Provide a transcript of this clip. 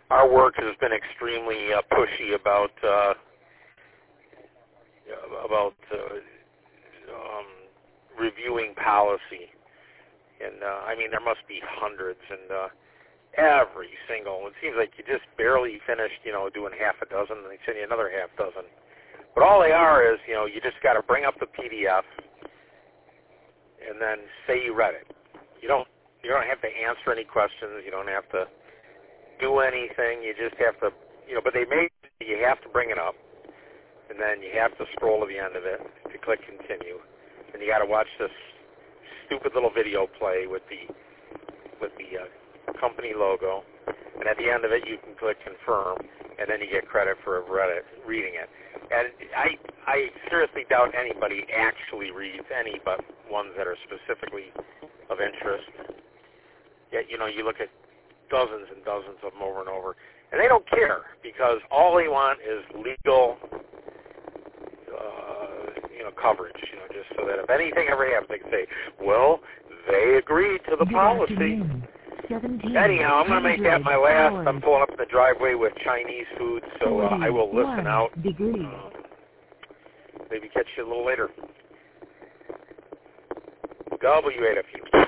our work has been extremely pushy about reviewing policy, and I mean there must be hundreds, and every single. It seems like you just barely finished, doing half a dozen, and they send you another half dozen. But all they are is, you just got to bring up the PDF and then say you read it. You don't have to answer any questions. You don't have to do anything. You just have to, but they make you have to bring it up, and then you have to scroll to the end of it to click continue, and you got to watch this stupid little video play with the company logo, and at the end of it you can click confirm, and then you get credit for reading it. And I seriously doubt anybody actually reads any but ones that are specifically of interest. Yet, you look at dozens and dozens of them over and over, and they don't care because all they want is legal coverage, just so that if anything ever happens, they can say, well, they agreed to the policy. Anyhow, I'm going to make that my last. I'm pulling up in the driveway with Chinese food, so I will listen out. Maybe catch you a little later. WAFU.